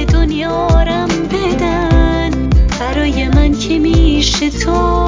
دنیا رم بدن برای من که میشه تو